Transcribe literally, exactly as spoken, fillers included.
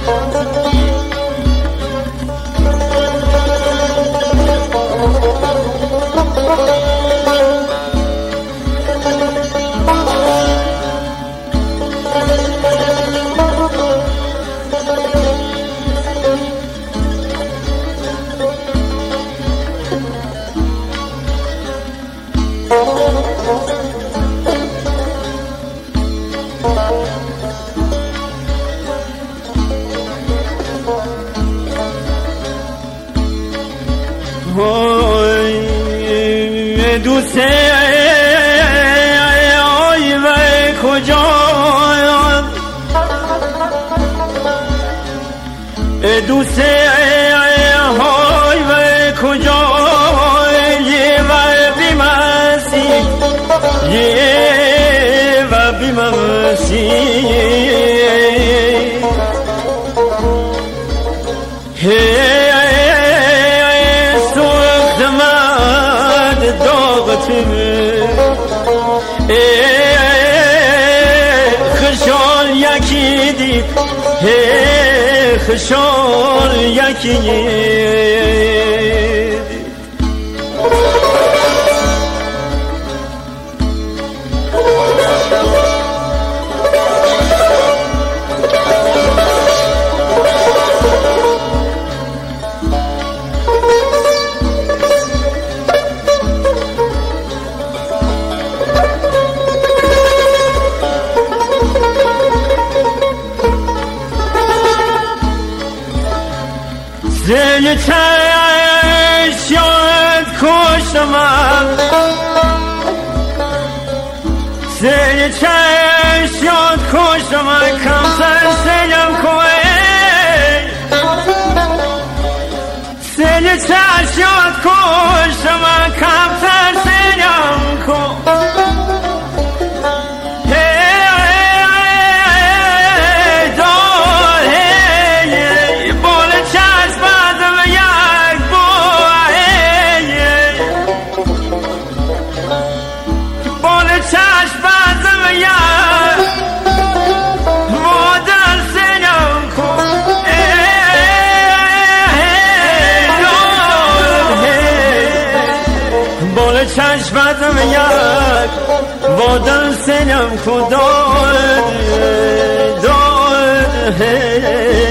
دوست آی و کجا دوست آی و کجا یه و بیمسی یه و بیمسی خشال یکی دید خشال یکی دید زل چشمت کشتم زل چشمت کشتم کم سر سلم کوه زل چشمت کشتم کم سر سلم کوه چشمتم یک وادن سنم کو داد داد